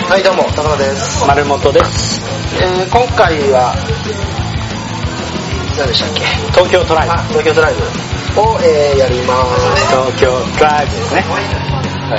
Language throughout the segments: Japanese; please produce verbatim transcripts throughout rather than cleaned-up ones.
はい、どうも高野です。 丸本です。 えー、今回は何でしたっけ？ 東京トライブ。 あ、東京トライブを、えー、やります。 東京トライブですね。 はい。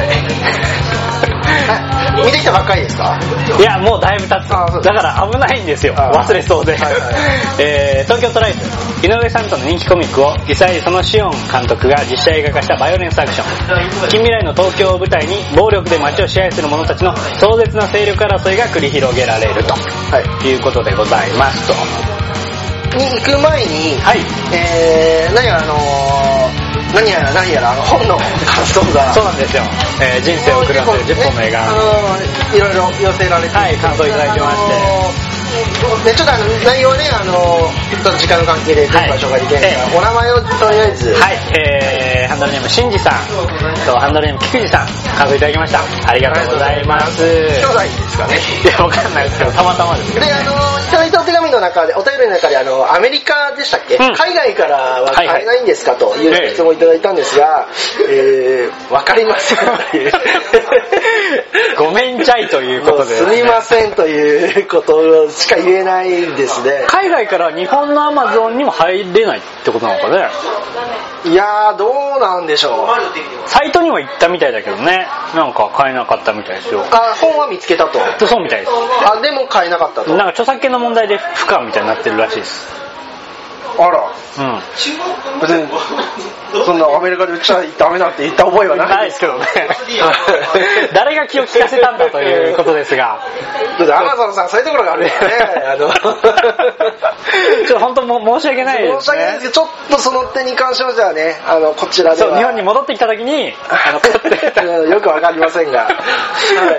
見てきたばっかりですか？ いや、もうだいぶ経つ。だから危ないんですよ。忘れそうで。はいはい、えー、東京トライブ。井上さんとの人気コミックをイサイ・ソノシオン監督が実写映画化したバイオレンスアクション。近未来の東京を舞台に暴力で街を支配する者たちの壮絶な勢力争いが繰り広げられると、はい、いうことでございますと。 に行く前に、はい、えー、何やらあのー何やら何やらあの本の感想がそうなんですよ、えー、人生を狂わせるじゅっぽんの映画、 ね、あのー、いろいろ寄せられて、 はい、感想いただきまして、 ね、ちょっとあの内容はね、あのちょっと時間の関係で全部紹介できないから、はい、お名前をとりあえず、 はい、えー、ハンドルネームしんじさんとハンドルネームきくじさん、感想いただきました。ありがとうございます。 兄弟ですかね？ いや、わかんないですけど、たまたまです。 で、あのいただいたお手紙の中で、お便りの中で、あのアメリカでしたっけ、うん、海外からは買えないんですか、はいはい、という質問をいただいたんですが、えー、わかりませんというごめんちゃいということで、 すみませんということしか言えないんですね。 海外から日本のアマゾンにも入れないってことなのかね。 いやー、どうなんでしょう。 サイトには行ったみたいだけどね、なんか買えなかったみたいですよ。 あ、本は見つけたと。 そうみたいです。 あ、でも買えなかったと。 なんか著作権の問題で不可みたいになってるらしいです。 あら、うん。別にそんなアメリカで売っちゃダメだって言った覚えはないないですけどね。誰が気を利かせたんだということですが。 だってアマゾンさんそういうところがあるんですね。あのちょっと本当も申し訳ないですね。 申し訳ないですけど、ちょっとその点に関してはじゃあね、あのこちらではそう日本に戻ってきた時にあの買ってよくわかりませんが、はい。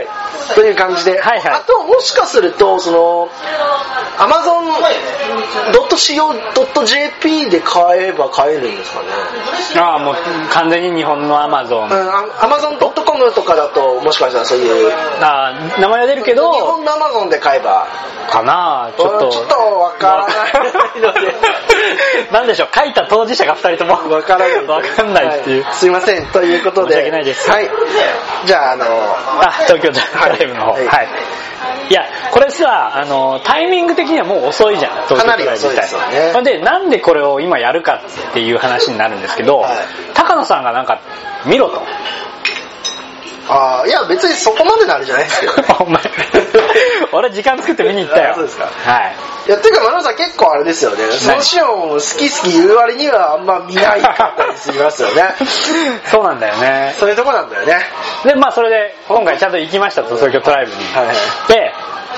という感じで、はいはい、あともしかするとその アマゾンドットシーオードットジェーピー で買えば買えるんですかね。 ああ、もう完全に日本の Amazon、うん、 アマゾンドットコム とかだともしかしたらそういう、 ああ、名前は出るけど日本の Amazon で買えばかな、ちょっとちょっとわからないのでなんでしょう、書いた当事者がふたりともわからないわかんないっていう、 はい、すいませんということで申し訳ないです。 はい、じゃああのあ東京ドライブの方、はい、はい、いやこれさ、あのタイミング的にはもう遅いじゃん、 かなり遅いですよね。 でなんでこれを今やるかっていう話になるんですけど、はい、高野さんがなんか見ろと。 ああ、いや別にそこまでのあれじゃないですけど、ね、 お前俺時間作って見に行ったよ。 そうですか。 はい。 いやっていうか、マロさん結構あれですよね、ソノシオン好き好き言う割にはあんま見ないかったりしますよね。 そうなんだよね。 そういうとこなんだよね。 でまあそれで今回ちゃんと行きましたと、東京トライブに、はいはい、で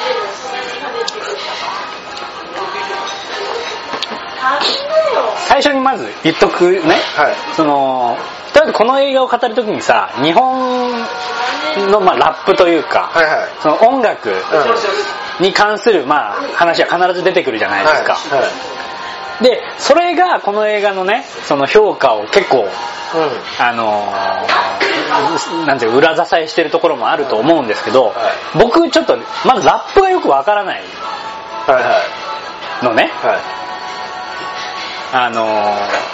最初にまず言っとくね、はい、そのとりあえずこの映画を語るときにさ、日本のまあラップというか、はいはい、その音楽に関するまあ話は必ず出てくるじゃないですか、はいはい、でそれがこの映画のね、その評価を結構、うん、あのー、なんていう裏支えしてるところもあると思うんですけど、はい、僕ちょっとまずラップがよくわからないのね、はいはい、あのー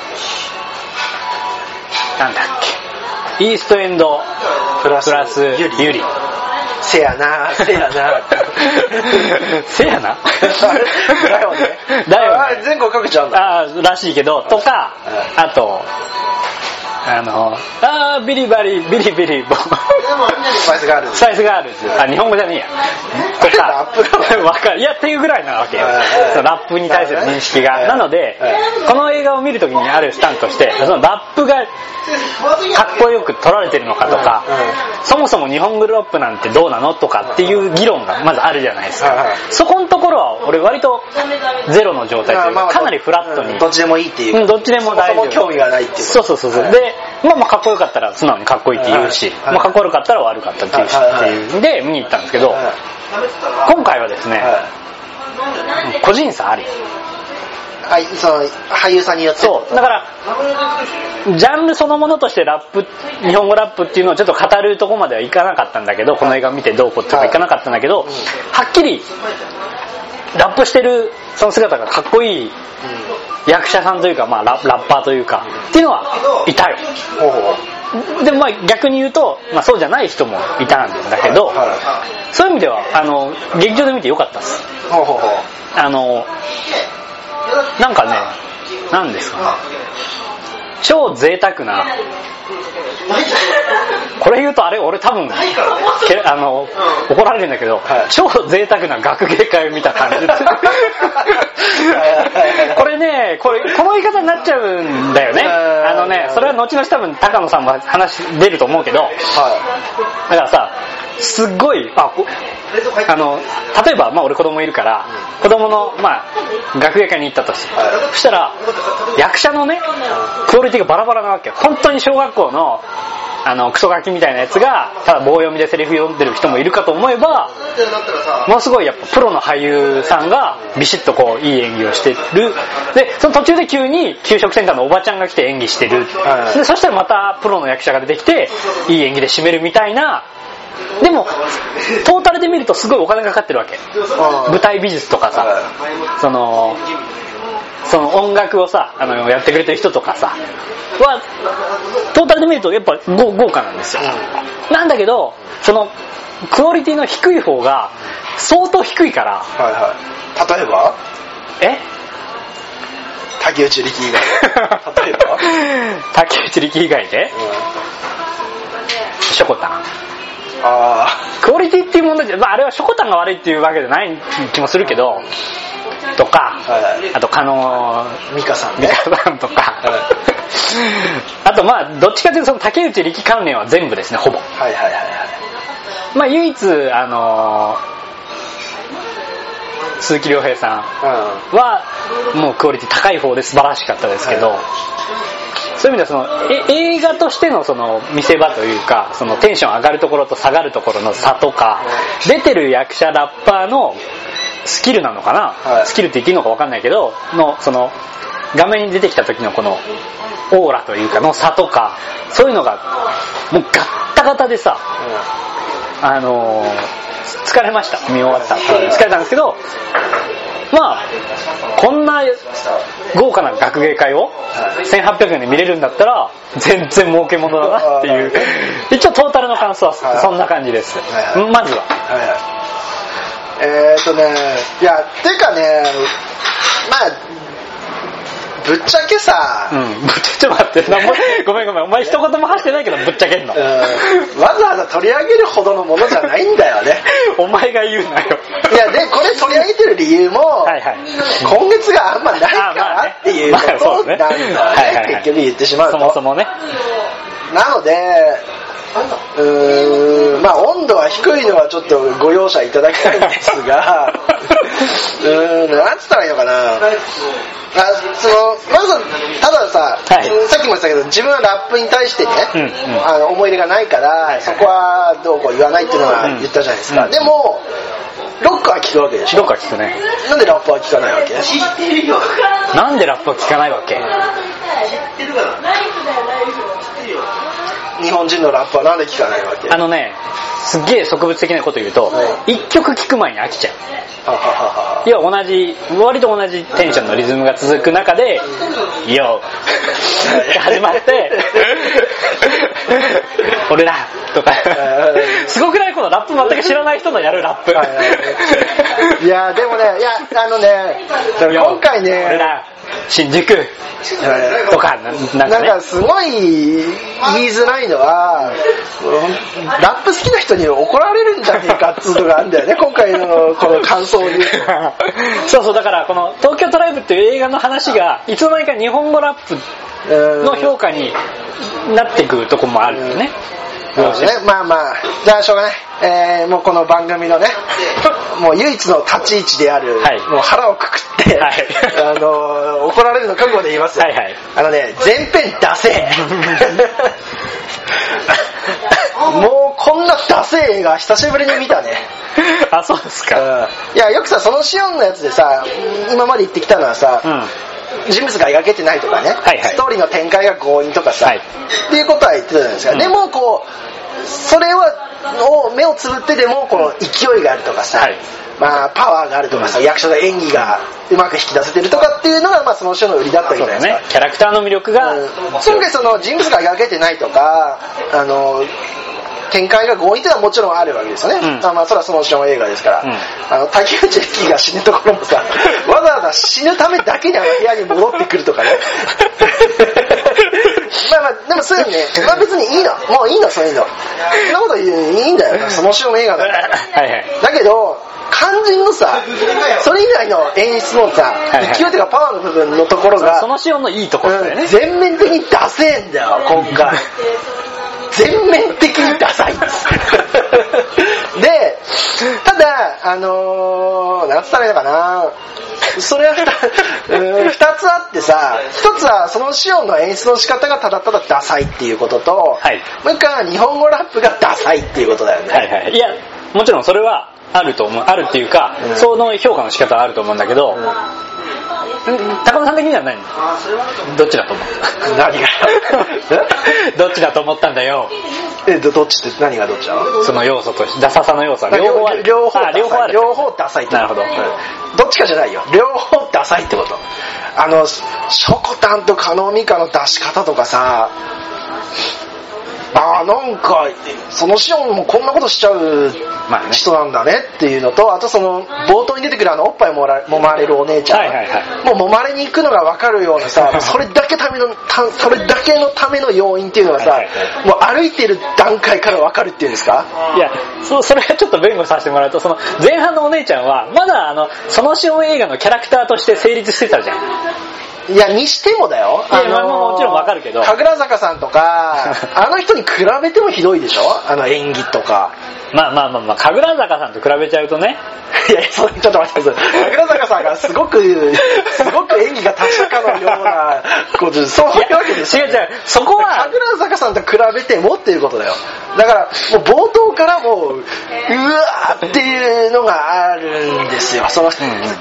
なんだっけ、イーストエンドプラスユリ、ユリせやなせやなせやなだよねだよね、 あ全国各地あるんだ、 あらしいけどとか、あとあのあービリバリビリビリボスパイスガールズ、 スパイスガールズ、あ日本語じゃねえやとかラップわかる、いやっていうぐらいなわけよ、そのラップに対する認識が。なのでこの映画を見るときにあるスタンとして、そのラップがかっこよく撮られてるのかとか、そもそも日本語ラップなんてどうなのとかっていう議論がまずあるじゃないですか。そこのところは俺割とゼロの状態というか、かなりフラットに、 どっちでもいいっていう、 うん、どっちでも大丈夫、 そもそも興味がないっていう、 そうそうそうそう、でまあまあかっこよかったら素直にかっこいいって言うし、はいはい、まあかっこ悪かったら悪かったって言うし、はいはい、っていうんで見に行ったんですけど、はい、今回はですね、はい、個人差あり、 はい、その俳優さんによって、 そうだからジャンルそのものとしてラップ、日本語ラップっていうのをちょっと語るところまではいかなかったんだけど、この映画を見てどうこうっていかなかったんだけど、はい、はっきりラップしてるその姿がかっこいい役者さんというか、まあ、ラ, ラッパーというかっていうのはいたよ。でもまあ逆に言うと、まあ、そうじゃない人もいたんだけど、 そういう意味ではあの劇場で見てよかったです。 ほうほうほう。 あのなんかね、なんですかね、超贅沢な、これ言うとあれ俺多分けあの怒られるんだけど、はい、超贅沢な学芸会を見た感じですこれね、これこの言い方になっちゃうんだよね。あのね、それは後々多分高野さんも話出ると思うけど、はい、だからさ、すっごいああの例えば、まあ、俺子供いるから子供の、まあ、学芸会に行ったとして、はい、そしたら役者のねクオリティがバラバラなわけよ。本当に小学校のあのクソガキみたいなやつがただ棒読みでセリフ読んでる人もいるかと思えば、ものすごいやっぱプロの俳優さんがビシッとこういい演技をしてる。でその途中で急に給食センターのおばちゃんが来て演技してる、はい、でそしたらまたプロの役者が出てきていい演技で締めるみたいな。でもトータルで見るとすごいお金がかかってるわけ。舞台美術とかさ、そのその音楽をさあのやってくれてる人とかさはトータルで見るとやっぱ豪華なんですよ。なんだけどそのクオリティの低い方が相当低いから、 はいはい、例えばえ竹内力以外例えば竹内力以外で、うん、ショコタンあクオリティっていう問題で、まあ、あれはショコタンが悪いっていうわけじゃない気もするけどとか、はい、あと加納美香さん、 ね、美香さんとか、はい、あとまあどっちかというとその竹内力関連は全部ですねほぼ。 はいはいはいはい。 まあ唯一あのー、鈴木亮平さんはもうクオリティ高い方で素晴らしかったですけど、はい、そういう意味ではそのえ映画としてのその見せ場というかそのテンション上がるところと下がるところの差とか出てる役者ラッパーのスキルなのかな、はい、スキルって言っていいのか分かんないけどのその画面に出てきた時のこのオーラというかの差とかそういうのがもうガッタガタでさ、うん、あのー、疲れました。見終わった疲れたんですけど、まあこんな豪華な学芸会をせんはっぴゃくえんで見れるんだったら全然儲けものだなっていう一応トータルの感想はそんな感じです。まずはえーっとねいやていうかねまあぶっちゃけさ、 うん、ぶっちゃけ待ってごめんごめんお前一言も発してないけどぶっちゃけんの、うん、 わざわざ取り上げるほどのものじゃないんだよねお前が言うなよ。 いやでこれ取り上げてる理由もはい、はい、今月があんまないからっていうことなんだよね、まあね、結局言ってしまうとそもそもね。 なのでうーんまあ温度は低いのはちょっとご容赦いただきたいんですがうーんなんつったらいいのかなあそのまずたださ、はい、さっきも言ったけど自分はラップに対してね、うんうん、あの思い入れがないから、はいはい、そこはどうこう言わないっていうのは言ったじゃないですか、うん、でもロックは聴くわけでしょ。 ロックは聴くね。 なんでラップは聴かないわけ？ なんでラップは聴かないわけ？ 日本人のラップはなんで聴かないわけ？ あのねすっげえ植物的なこと言うと一、うん、曲聴く前に飽きちゃう。いや同じ割と同じテンションのリズムが続く中で「ヨー」って始まって「俺ら」とかすごくないこのラップ全く知らない人のやるラップいやでもねいやあのね今回ね俺ら新宿とかなんか、ね、 なんかすごい言いづらいのはラップ好きな人に怒られるんじゃねえかっつうのがあるんだよね今回のこの感想にそうそうだからこの東京トライブっていう映画の話がいつの間にか日本語ラップの評価になっていくとこもあるよね。 そうね、まあまあじゃあしょうがない、えー、もうこの番組のねもう唯一の立ち位置である、はい、もう腹をくくって、はい、あの怒られるの覚悟で言います、はいはい、あのね前編ダセーもうこんなダセー映画久しぶりに見たねあそうですか、 うん、いやよくさそのシオンのやつでさ今まで言ってきたのはさ、うん人物が描けてないとかね、はいはい、ストーリーの展開が強引とかさ、はい、っていうことは言ってたじゃないですか、うん、でもこうそれはを目をつぶってでもこの勢いがあるとかさ、はい、まあパワーがあるとかさ、うん、役者の演技がうまく引き出せてるとかっていうのがまあその人の売りだったわけじゃないですか、 ね、キャラクターの魅力が、 うん、今回その人物が描けてないとかあの展開が強引っていうのはもちろんあるわけですよね、うん、あまあそれはそのション映画ですから、うん、あの竹内力が死ぬところもさわざわざ死ぬためだけにあの部屋に戻ってくるとかねまあまあでもそういうのね、まあ、別にいいのもういいのそういうのそんなこと言ういいんだよそのション映画なんだはい、はい、だけど肝心のさそれ以外の演出のさ、はいはい、勢いとかパワーの部分のところがそのシオンのいいところだよね、うん、 全面的にダセえんだよ今回全面的にダサいんですでただあのー、なんつったらいいのかなそれはふたつあってさひとつはそのシオンの演出の仕方がただただダサいっていうことと、はい、もう一回は日本語ラップがダサいっていうことだよね、 はいはい、いやもちろんそれはあると思うあるっていうか、うん、その評価の仕方はあると思うんだけど、うん、高野さん的には何どっちだと思った何がどっちだと思ったんだよえどっちって何がどっちなのその要素としてダサさの要素は両方ある両方あ両方ある両方ダサいってなるほど、うん、 どっちかじゃないよ両方ダサいってことあのショコタンとカノミカの出し方とかさあーなんかそのシオンもこんなことしちゃう人なんだねっていうのとあとその冒頭に出てくるあのおっぱいもら揉まれるお姉ちゃん、はいはいはい、もう揉まれに行くのが分かるようなさそれだけためのたそれだけのための要因っていうのがさ、はいはいはい、もう歩いてる段階から分かるっていうんですかいや そ, それはちょっと弁護させてもらうとその前半のお姉ちゃんはまだあのそのシオン映画のキャラクターとして成立してたじゃんいやにしてもだよあのー、いやもちろんわかるけど神楽坂さんとかあの人に比べてもひどいでしょあの演技とかまあまあまあまあ神楽坂さんと比べちゃうとねいやそちょっと待ってください神楽坂さんがすごくすごく演技が達者かのようなことそういうわけですよ、ね、 違う違うそこは神楽坂さんと比べてもっていうことだよだからもう冒頭からもううわーっていうのがあるんですよその、うん、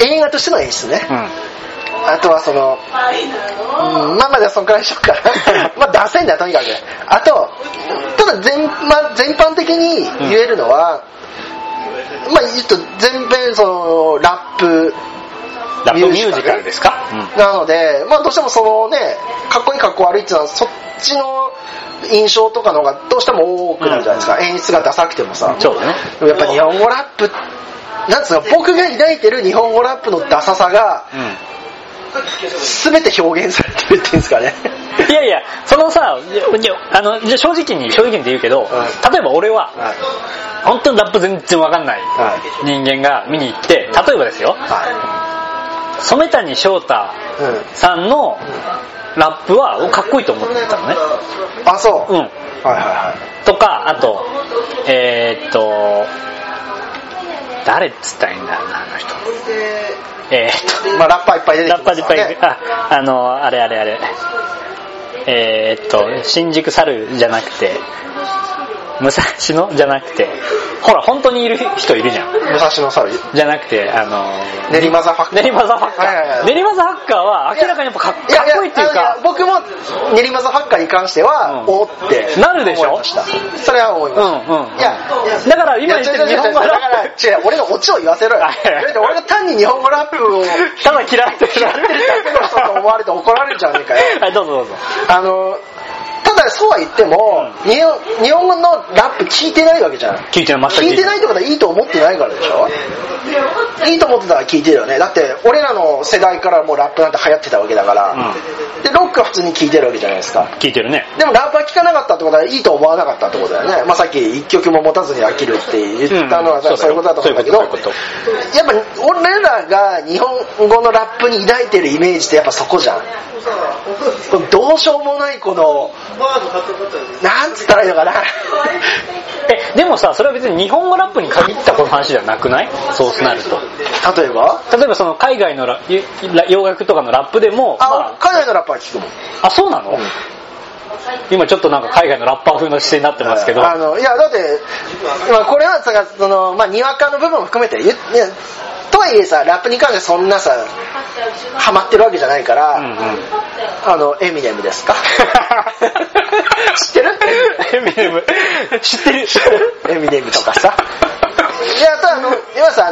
映画としての演出ね、うんあとはその、うん、まあまあそのくらいにしようかなまあダセいんだよとにかくあとただ 全,、ま、全般的に言えるのは、うん、まあちょっと全編そのラップラップミュージカルですか、 うん、なのでまあどうしてもそのねかっこいいかっこ悪いっていうのはそっちの印象とかの方がどうしても多くなるじゃないですか、うん、演出がダサくてもさそうだねやっぱ日本語ラップなんつうの僕が抱いてる日本語ラップのダサさが、うん全て表現されてるっていうんですかねいやいやそのさあのじゃ正直に正直にって言うけど、うん、例えば俺は、はい、本当にラップ全然わかんない人間が見に行って例えばですよ、はい、染谷翔太さんのラップはかっこいいと思ってたのねあそううんはいはいはいとかあとえー、っと誰っつったらいいんだろうなあの人えー、っとまあラッパーいっぱい出てきますからねラッパーいっぱいああのあれあれあれえー、っと新宿猿じゃなくて武蔵野じゃなくてほら本当にいる人いるじゃん武蔵野猿じゃなくてあの練馬ザファッカー練馬ザファッカー、はいはいはい、練馬ザファッカーは明らかにやっぱかっこいいっていうか僕も練馬ザファッカーに関しては、うん、おってなるでしょそれは思いました、うんうん、いやだから今言ってる日本語ラップ違う俺のオチを言わせろよ俺が単に日本語ラップをただ嫌ってる嫌ってるだけの人と思われて怒られるんじゃねえかよはいどうぞどうぞあのただそうは言っても、うん、日本、日本語のラップ聞いてないわけじゃん聞いてない全く聞いてないってことはいいと思ってないからでしょいいと思ってたら聞いてるよねだって俺らの世代からもうラップなんて流行ってたわけだから、うん、でロックは普通に聞いてるわけじゃないですか聞いてるねでもラップは聞かなかったってことはいいと思わなかったってことだよねまあさっき一曲も持たずに飽きるって言ったのは、うん、そういうことだと思うんだけどやっぱ俺らが日本語のラップに抱いてるイメージってやっぱそこじゃんどうしようもないこのなんつったらいいのかなえでもさそれは別に日本語ラップに限ったこの話じゃなくないそうなると例えば例えばその海外のラ洋楽とかのラップでもあ、まあ、海外のラップは聞くもんあそうなの、うん、今ちょっとなんか海外のラッパー風の姿勢になってますけどあのいやだって、まあ、これはさその、まあ、にわかの部分も含めていやとはいえさラップに関してそんなさハマってるわけじゃないから、うんうん、あのエミネムですか知ってるエミネム知ってるエミネムとかさいやあとあの今さあ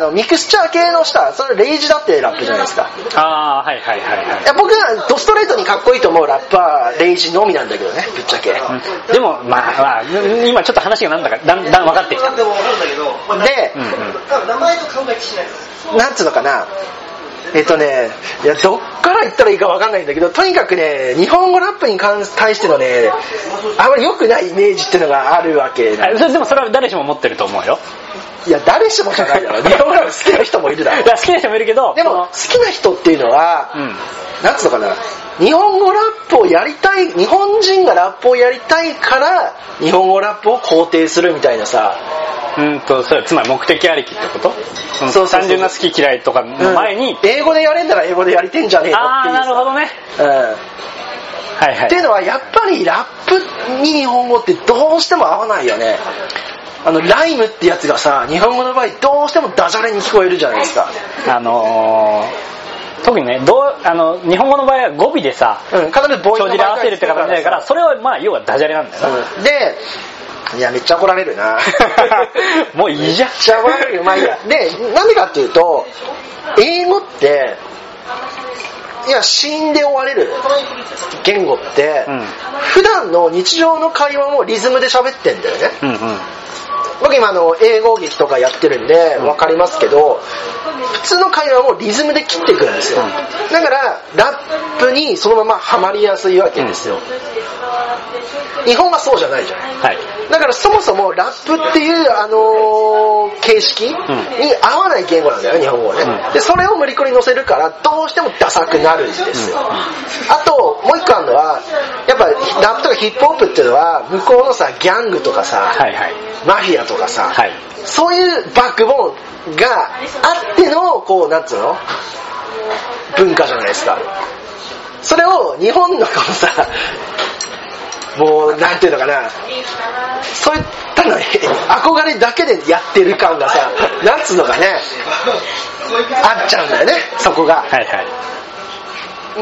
のミクスチャー系のさ、それレイジだってラップじゃないですか。 ああ、はいはいはいはい。 いや僕はドストレートにかっこいいと思うラップはレイジのみなんだけどね、ぶっちゃけ。うん、 でもまあまあ今ちょっと話がなんだかだんだん分かってきた。で、うんうん、 なんつうのかな。えっとね、いやどっから言ったらいいか分かんないんだけど、とにかくね、日本語ラップに対してのね、あまり良くないイメージっていうのがあるわけなんで。でもそれは誰しも持ってると思うよ。 いや誰しもじゃないだろ。日本語ラップ好きな人もいるだろ。 いや好きな人もいるけど、 でも好きな人っていうのは、うん、なんつうのかな、日本語ラップをやりたい、日本人がラップをやりたいから日本語ラップを肯定するみたいなさ。 うんとそれつまり目的ありきってこと？その単純な好き嫌いとかの前に、うん、 英語でやれんなら英語でやりてんじゃねえのっていう。 ああなるほどね。 うん。はいはい。っていうのはやっぱりラップに日本語ってどうしても合わないよね。あのライムってやつがさ、日本語の場合どうしてもダジャレに聞こえるじゃないですか。 あのー、特にね、どうあの日本語の場合は語尾でさ、 うん、必ず母音で合わせるって形だから、それはまあ要はダジャレなんだよな。 うん、で。いやめっちゃ怒られるなもういいじゃん。めっちゃ怒られるよ。まあいいや。でなんでかっていうと英語っていや死んで終われる言語って、うん、普段の日常の会話もリズムで喋ってんだよね、うんうん、僕今あの英語劇とかやってるんで分かりますけど、うん、普通の会話もリズムで切っていくんですよ、うん、だからラップにそのままハマりやすいわけですよ、うん、日本はそうじゃないじゃん、はい、だからそもそもラップっていう、あのー、形式に合わない言語なんだよ日本語はね、うん、でそれを無理くり乗せるからどうしてもダサくなるんですよ、うん、あともう一個あるのはやっぱラップとかヒップホップっていうのは向こうのさギャングとかさ、はいはい、マフィアとかさ、はい、そういうバックボーンがあってのこうなんつうの文化じゃないですか。それを日本のこのさもうなんていうのかな、そういったのに憧れだけでやってる感がさ、なんつうのかねあっちゃうんだよね、そこが、はいはい、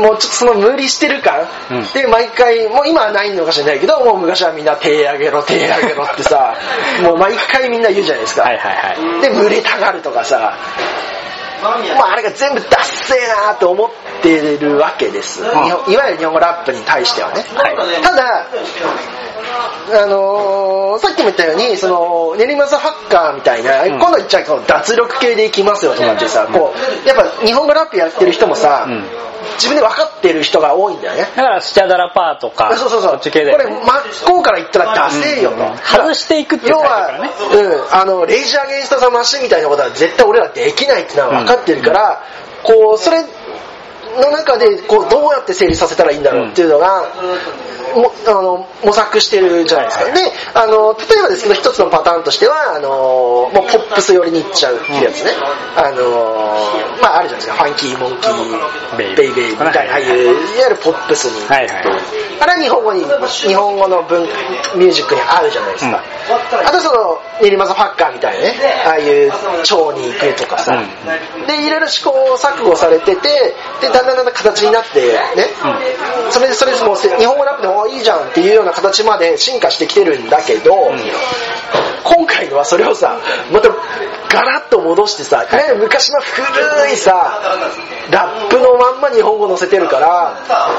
もうちょっとその無理してる感、うん、で毎回もう今はないのかしれないけど、もう昔はみんな手上げろ手上げろってさもう毎回みんな言うじゃないですか、はいはいはい、で群れたがるとかさ、もうあれが全部ダッセーなと思ってるわけです、うん、いわゆる日本語ラップに対してはね、はい、ただあのー、さっきも言ったようにその練馬ザハッカーみたいな、うん、今度言っちゃうと脱力系でいきますよとかってさ、うん、こうやっぱ日本語ラップやってる人もさ、うん、自分で分かってる人が多いんだよね。 だからスチャダラパーとかそうそうそう、こっち系で、ね、これ真っ向から言ったらダセーよと、うんうん、 外していくっていうタイプだからね。 要は、うん、あのレイジアゲインストザマシンみたいなことは絶対俺らできないってのは分かってるから、うん、こうそれの中でこうどうやって整理させたらいいんだろうっていうのが、うん、もあの模索してるじゃないですか、はいはい、であの例えばですけど一つのパターンとしてはあのもうポップス寄りに行っちゃうっていうやつね、うん、あのまああるじゃないですか、ファンキーモンキーベイベイベイみたいな、ああいういわゆるポップスに、はいはい、あれは日本語に日本語の文ミュージックに合うじゃないですか、うん、あとその練馬ザファッカーみたいなね、ああいう蝶に行くとかさ、うん、でいろいろ試行錯誤されてて、でだんだんだんだん形になってね、うん、それでそれも日本語ラップでもいいじゃんっていうような形まで進化してきてるんだけど、うん、今回のはそれをさまたガラッと戻してさ、いわゆる昔の古いさラップのまんま日本語載せてるから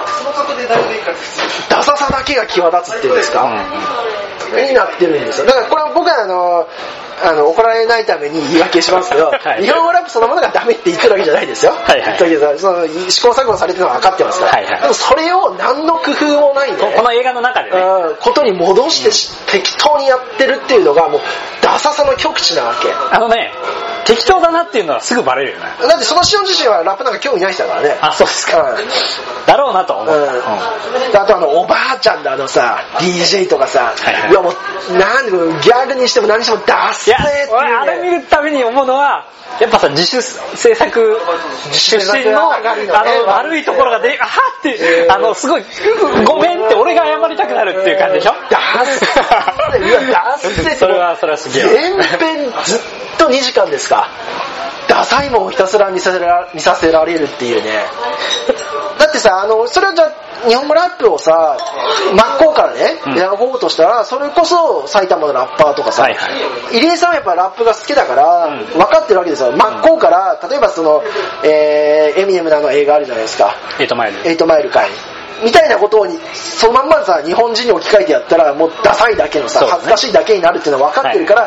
ダサさだけが際立つっていうんですか、うん、になってるんですよ。だからこれは僕はあのあの怒られないために言い訳しますけど、はい、日本語ラップそのものがダメって言ってるわけじゃないですよ、はいはい、その試行錯誤されてるのは分かってますから、はいはい、でもそれを何の工夫もないんで、ね、 この映画の中でね、 うん、ことに戻して、うん、適当にやってるっていうのがもうダサさの極致なわけ。 あのね適当だなっていうのはすぐバレるよね。 だってそのシオン自身はラップなんか興味ない人だからね。 あ、そうですか、うん、だろうなと思った、うんうん、 あとあのおばあちゃんのあのさ ディージェー とかさ、はいはい、いやもうなんでギャグにしても何にしてもダセーっていう、ね、 俺あれ見るたびに思うのはやっぱさ自主制作出身のあの悪いところがであはって、えー、あのすごいごめんって俺が謝りたくなるっていう感じでしょ、 ダッセーいやダッセーそれはそれはすげえ全編ずっとにじかんですか、ダサいもんをひたすら見させら見させられるっていうね。だってさあのそれはじゃ日本語ラップをさ真っ向からね、うん、選ぼうとしたらそれこそ埼玉のラッパーとかさ、はいはい、入江さんはやっぱラップが好きだから、うん、分かってるわけですよ。真っ向から例えばその、えー、エミネムのあの映画あるじゃないですか、 エイトマイルエイトマイルかいみたいなことをそのまんまさ日本人に置き換えてやったらもうダサいだけのさ、ね、恥ずかしいだけになるっていうのは分かってるから、はい、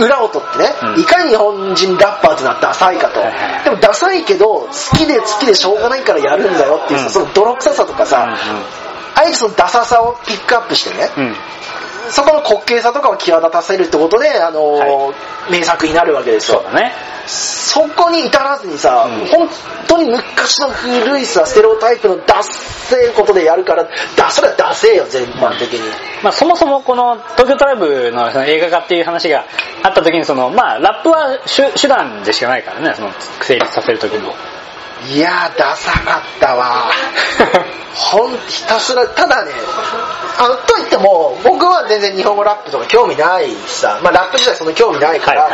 裏を取ってね、うん、いかに日本人ラッパーっていうのはダサいかと、はいはい、でもダサいけど好きで好きでしょうがないからやるんだよっていうさ、うん、その泥臭さとかさ、うんうん、あえてそのダサさをピックアップしてね、うんそこの滑稽さとかを際立たせるってことで、あのーはい、名作になるわけですよ。 そうだね。 そこに至らずにさ、うん、本当に昔の古いさステレオタイプのダッセーことでやるからだそれはダセーよ全般的に、うんまあ、そもそもこの東京トライブ の, その映画化っていう話があった時にその、まあ、ラップは 手, 手段でしかないからねその成立させる時のいやーダサかったわほんひたすらただねあのといっても僕は全然日本語ラップとか興味ないしさ、まあ、ラップ自体そんな興味ないから、はいはい、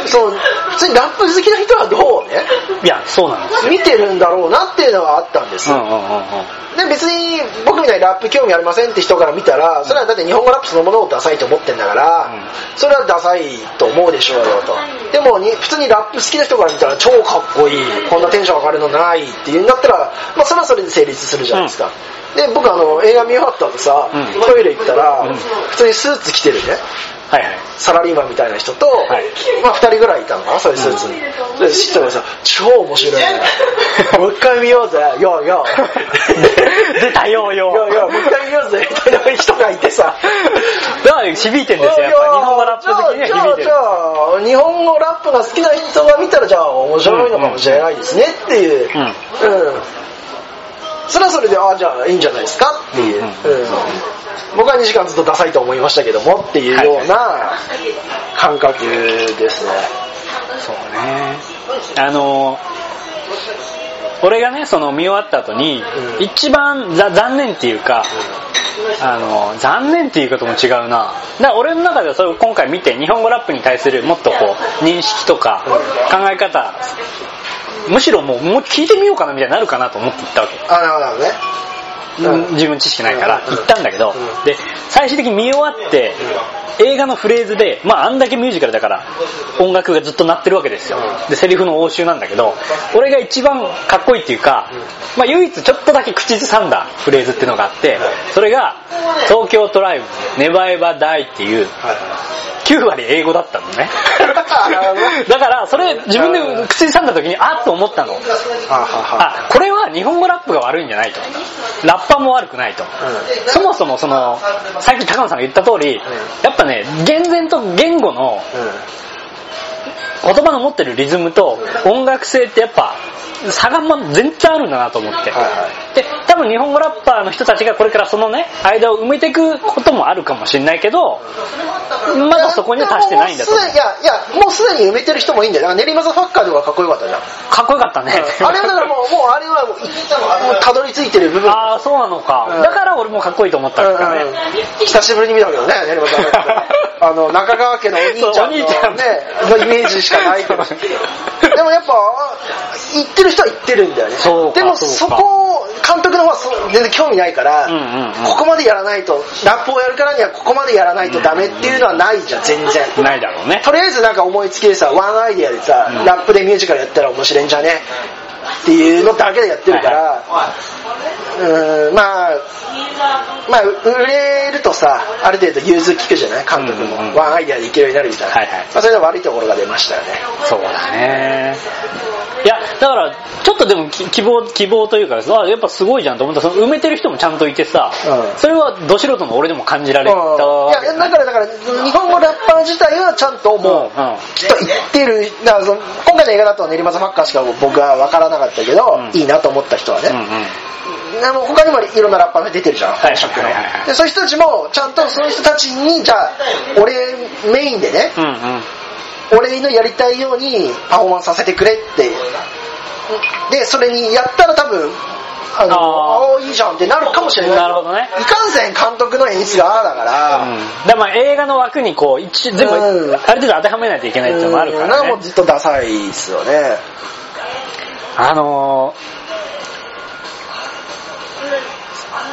そう普通にラップ好きな人はどうねいやそうなんですよ見てるんだろうなっていうのはあったんですよ、うんうんうんうん、で別に僕みたいにラップ興味ありませんって人から見たらそれはだって日本語ラップそのものをダサいと思ってんだから、うん、それはダサいと思うでしょうよとでもに普通にラップ好きな人から見たら超かっこいいこんなテンション上がるのないっていうんだったら、まあ、それはそれで成立するじゃないですか、うん、で僕あの映画見終わった後さ、うん、トイレ行ったら、うん、普通にスーツ着てるねはいはい、サラリーマンみたいな人と、はいまあ、ふたりぐらいいたのかなそういうスーツに、うん、で知ったらさ超面白いねもう一回見ようぜよよ出たよよよよもう一回見ようぜみたいな人がいてさだから響いてんですよやっぱ日本語ラップ好きには響いてるじゃあ日本語ラップが好きな人が見たらじゃあ面白いのかもしれないですねっていう、うんうんうん、それはそれでああじゃあいいんじゃないですかっていう、うんうんうん僕はにじかんずっとダサいと思いましたけどもっていうような感覚ですね、はい、 そうねあの俺がねその見終わった後に、うん、一番残念っていうか、うん、あの残念っていうことも違うなだから俺の中ではそれを今回見て日本語ラップに対するもっとこう認識とか考え方むしろもう、もう聞いてみようかなみたいになるかなと思って行ったわけあなるほどねうん、自分知識ないから行ったんだけど、うん、で最終的に見終わって、うん、映画のフレーズで、まあ、あんだけミュージカルだから音楽がずっと鳴ってるわけですよ、うん、でセリフの応酬なんだけど俺が一番かっこいいっていうか、うんまあ、唯一ちょっとだけ口ずさんだフレーズっていうのがあってそれが東京トライブネバーエバーダイっていうきゅうわり英語だったのねだからそれ自分で口ずさんだ時にあっと思ったのあこれは日本語ラップが悪いんじゃないとラッパーも悪くないと、うん、そもそもそのさっき高野さんが言った通り、うん、やっぱね厳然と言語の、うん、言葉の持ってるリズムと音楽性ってやっぱ差が全然あるんだなと思って、はいはい、で多分日本語ラッパーの人たちがこれからそのね間を埋めていくこともあるかもしれないけどまだそこには達してないんだと思う。 いやいやもうすでに埋めてる人もいいんだよ。練馬ザファッカーとかかっこよかったじゃん。 かっこよかったね、 うん、あれはだからもうもうあれはもうたどり着いてる部分ああそうなのか、うん、だから俺もかっこいいと思ったからね、うんうん、 久しぶりに見たけどね練馬ザファッカーあの中川家のお兄ちゃんの、ね、のイメージしかないけどでもやっぱ言ってる人は言ってるんだよね。でもそこ監督の方は全然興味ないから、うんうんうん、ここまでやらないとラップをやるからにはここまでやらないとダメっていうのはないじゃん全然ないだろうね。 とりあえずなんか思いつきでさワンアイディアでさ、うん、ラップでミュージカルやったら面白いんじゃねっていうのだけでやってるから、はいはい、うーんまあまあ売れるとさある程度融通聞くじゃない監督も、うんうん、ワンアイディアでいけるようになるみたいな、はいはいまあ、それの悪いところが出ましたよね。 そうだね。いやだからちょっとでも希望希望というかあやっぱすごいじゃんと思った。その埋めてる人もちゃんといてさ、うん、それはど素人の俺でも感じられた、うん、いやだからだから日本語ラッパー自体はちゃんともう、うんうん、きっと言ってるだからその今回の映画だと練馬ザファッカーしか僕は分からなかったけど、うん、いいなと思った人はね、うんうん、あの他にもいろんなラッパーが出てるじゃん、はいはいはいはい、でそういう人たちもちゃんとそういう人たちにじゃあ俺メインでね、うんうん俺のやりたいようにパフォーマンスさせてくれってでそれにやったら多分あのあいいじゃんってなるかもしれない。 なるほどね。 いかんせん監督の演出がああだから、 うん、だからまあ映画の枠にこう一全部、うん、ある程度当てはめないといけないっていうのもあるからね。 うん、もうずっとダサいですよね。 あのー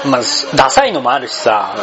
まあダサいのもあるしさ、うん、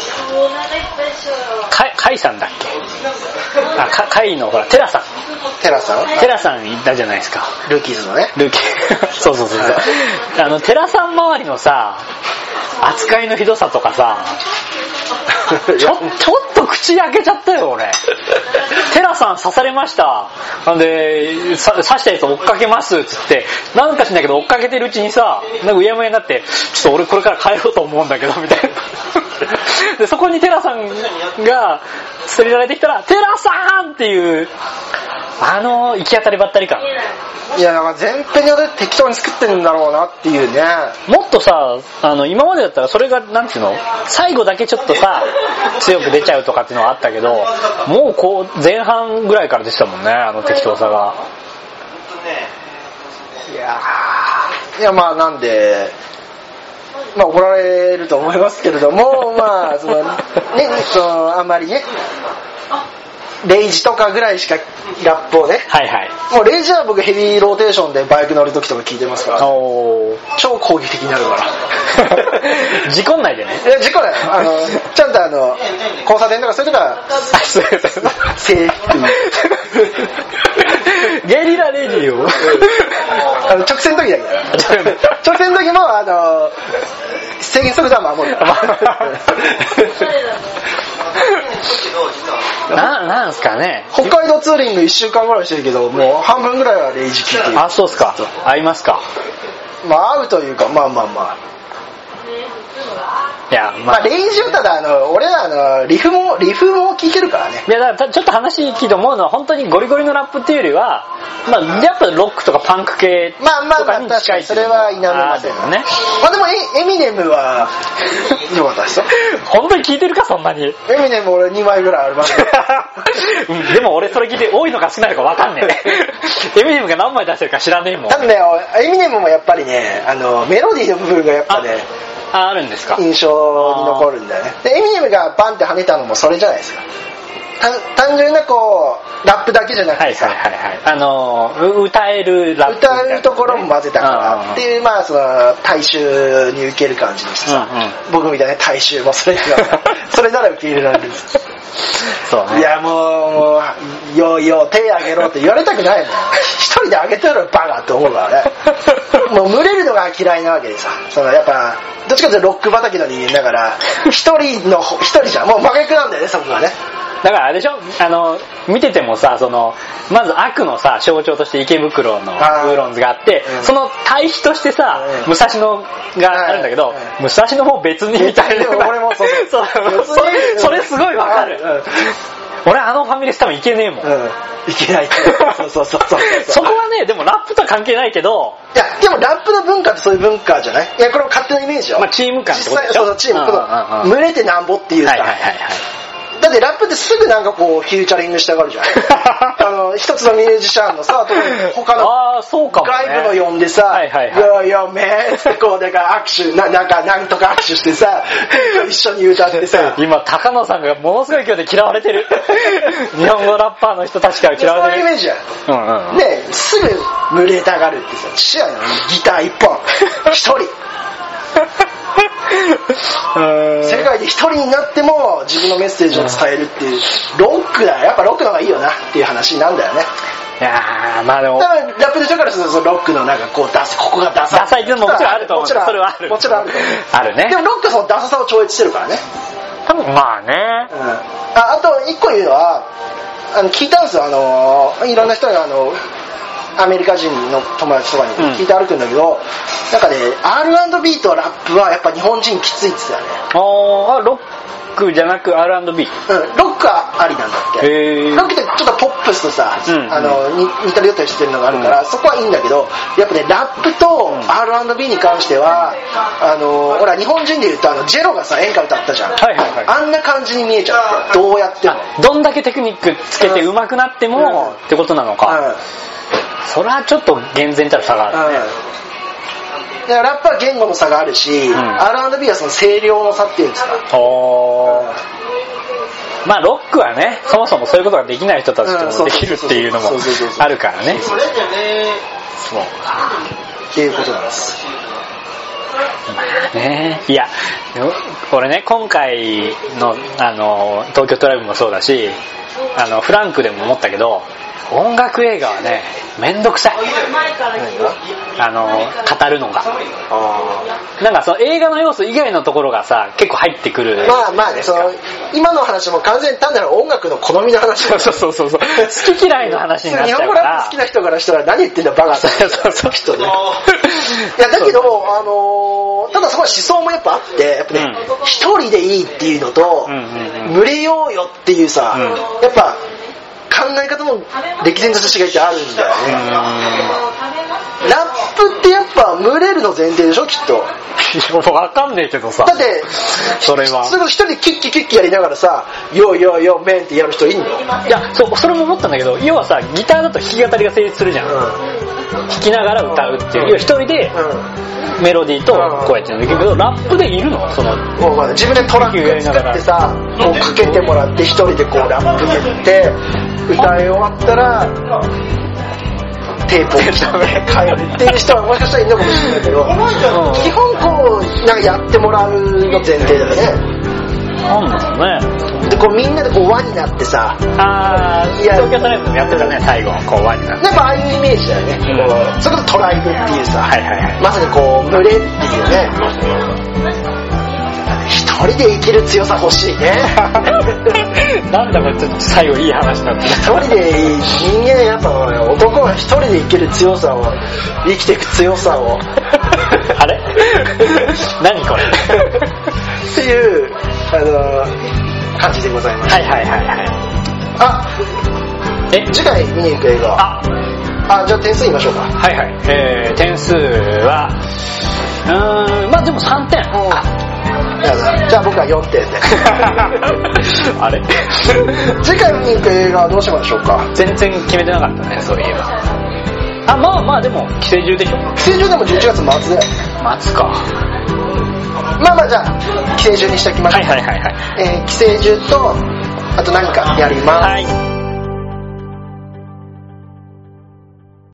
カイ、カイさんだっけ、あ、カ、カイのほらテラさんテラさんテラさんいたじゃないですか、 ルーキーズのね、 ルーキーそうそうそうそうあのテラさん周りのさ扱いのひどさとかさちょ、ちょっと口開けちゃったよ俺テラさん刺されました、なんで刺したやつ追っかけますっつってなんかしないけど追っかけてるうちにさ、なんかうやむやになって、ちょっと俺これから帰ろうと思うんだけどみたいなでそこにテラさんが捨てられてきたら、テラさんっていうあの行き当たりばったり感、 いやなんか全編で適当に作ってるんだろうなっていうね。 もっとさ、あの今までだったらそれがなんていうの、最後だけちょっとさ強く出ちゃうとかっていうのはあったけど、もうこう前半ぐらいから出てたもんね、あの適当さが。 いやー、いやまあなんでまあ怒られると思いますけれども、まあそのね、そのあんまりねレイジとかぐらいしかラップをね、 はいはい、 もうレイジは僕ヘビーローテーションでバイク乗る時とか聞いてますから、 お超攻撃的になるから事故んないでね。 いや事故ない、あのちゃんとあの交差点とかそういうとかセーフゲリラレディオあの直線の時だけ直線の時もあの制限速度は守るな、なんすかね、 北海道ツーリングいっしゅうかんぐらいしてるけど、もう半分ぐらいはレイジ聞いてる。 あ、そうっすか、合いますか。 まあ合うというか、まあまあまあいや、 まあ、まあ、レイジはただあの俺らのリフもリフも聞いてるからね。 いやだからちょっと話聞いて思うのは、本当にゴリゴリのラップっていうよりは、まあやっぱロックとかパンク系とかに近い、 それは否めませんよね。まあでもエエミネムは良かったですよ。 本当に聞いてるかそんなに。 エミネム俺にまいぐらいあります、 でも俺それ聞いて多いのか少ないのか分かんねえ。エミネムが何枚出してるか知らねえもん。 多分ねエミネムもやっぱりね、あのメロディーの部分がやっぱね。 あ, あるんですか。 印象に残るんだよね。でエミネムがバンって跳ねたのもそれじゃないですか。単純なこうラップだけじゃなくてさ、 はいはいはいはい、あの歌えるラップ、 歌えるところも混ぜたからっていう、まあその大衆に受ける感じにしてさ、うんうん、僕みたいな大衆もそれそれなら受け入れられる。 そうね、 いやもうもうよいよ手あげろって言われたくないもん。一人であげてるバカって思うからね。もう群れるのが嫌いなわけでさ、そのやっぱどっちかというとロック畑の人間だから一人の一人じゃん、もう真逆なんだよねそこがね。 だからあれでしょ、あの見ててもさ、そのまず悪のさ象徴として池袋のウーロンズがあって、うん、その対比としてさ、うん、武蔵野があるんだけど、はいはい、武蔵野も別にみたいな。 俺もそうそうそうそれそれすごいわかる。うん、俺あのファミレス多分行けねえもん。うん、 行けない。そうそうそうそう。 そこはね、でもラップとは関係ないけど。 いやでもラップの文化ってそういう文化じゃない？いやこれも勝手なイメージよ。 まあチーム感ってことでしょ。 そうそうチーム、この群れてなんぼっていうさ。 はいはいはいはい。 だってラップってすぐなんかこうフィーチャリングしたがるじゃん。あの一つのミュージシャンのさ、他の外部の呼んでさ、はいはいはい、よよめーってこうだから握手ななんかなんとか握手してさ、一緒に歌ってさ。 今高野さんがものすごい勢いで嫌われてる。日本語ラッパーの人たちから嫌われてる。 そういうイメージや。うんうん、ねすぐ群れたがるってさ、ちやのギター一本一人。世界で一人になっても自分のメッセージを伝えるっていうロックだよ。やっぱロックの方がいいよなっていう話なんだよね。 いやーまあでも多分ラップでしょからするとロックのなんかこうダサここがダサいダサいっていうのももちろんあると思う。それはある。 もちろんあると思う。 あるね。 でもロックはそのダサさを超越してるからね。 多分まあね。 うん、あ, あと一個言うのはあの聞いたんですよ。あのいろんな人があのアメリカ人の友達とかに聞いて歩くんだけど、うん、なんかね アールアンドビー とラップはやっぱ日本人きついって言ってたよね。 ああロックじゃなく アールアンドビー、 うん、ロックはありなんだっけ。 へロックってちょっとポップスとさ、うん、あの似たり寄ったりしてるのがあるから、うん、そこはいいんだけどやっぱねラップと アールアンドビー に関しては、うん、あのほら日本人で言うとあのジェロがさ演歌歌ったじゃん、はいはいはい、あんな感じに見えちゃってどうやってもどんだけテクニックつけて上手くなっても、うん、ってことなのか、うん、それはちょっと厳然たる差があるね、 うん、だからラップは言語の差があるし、うん、アールアンドビー はその声量の差っていうんですか。 おー、うん、まあロックはねそもそもそういうことができない人たちともできるっていうのもあるからね。 そうかっていうことなんです。 ね、いや俺ね今回のあの東京トライブもそうだし、あのフランクでも思ったけど、音楽映画はねめんどくさい。あの語るのがなんかその映画の要素以外のところがさ結構入ってくる。 まあまあね、その今の話も完全に単なる音楽の好みの話。 そうそうそうそう好き嫌いの話になっちゃうから。日本語ラップ好きな人からしたら何言ってんだバカだ。そうそうきっとね。いやだけどあのただそこは思想もやっぱあって、やっぱね一、うん、人でいいっていうのと、うんうんうん、群れようよっていうさ、うん、やっぱ考え方の歴然とした違いってあるんだよね。ラップってやっぱ群れるの前提でしょきっと。 わかんねえけどさ。 だってそれはそれ一人でキッキキッキやりながらさ、ヨーヨーヨーメンってやる人いんの？ いや、そうそれも思ったんだけど、要はさギターだと弾き語りが成立するじゃん。うん、弾きながら歌うっていう、要は一人でメロディーとこうやってできるけど、ラップでいるの？そのもうまだ自分でトラック作ってさ、こうかけてもらって一人でこうラップ言って歌い終わったらテープを変えるっていう人はもしかしたらいるのかもしれないけど、基本こうなんかやってもらうの前提だよね。 なんだろうね。 でこうみんなでこう輪になってさ、 あー、東京トライブもやってたね、最後こう輪になって。 やっぱああいうイメージだよね。うん、こうそれこそトライブっていうさ、 はいはいはい、 まさにこう群れっていうね。一人で生きる強さ欲しいね。 なんだかちょっと最後いい話になって一人で人間やっぱ男は一人で生きる強さを、生きていく強さをあれ何これっていうあの感じでございます。 はいはいはいはい。 あ、え次回見に行く映画。 ああ、じゃあ点数言いましょうか。 はいはい、えー、点数はうーんまあでもさんてん。 じゃあ僕はよんてんであれ次回見に行く映画はどうしましょうか。 全然決めてなかったね、そういえば。あ、まあまあでも寄生獣でしょ。 寄生獣でもじゅういちがつ末で末か。 まあまあじゃあ寄生獣にしておきましょう。 はいはいはいはい、 えー、寄生獣とあと何かやります。 はい。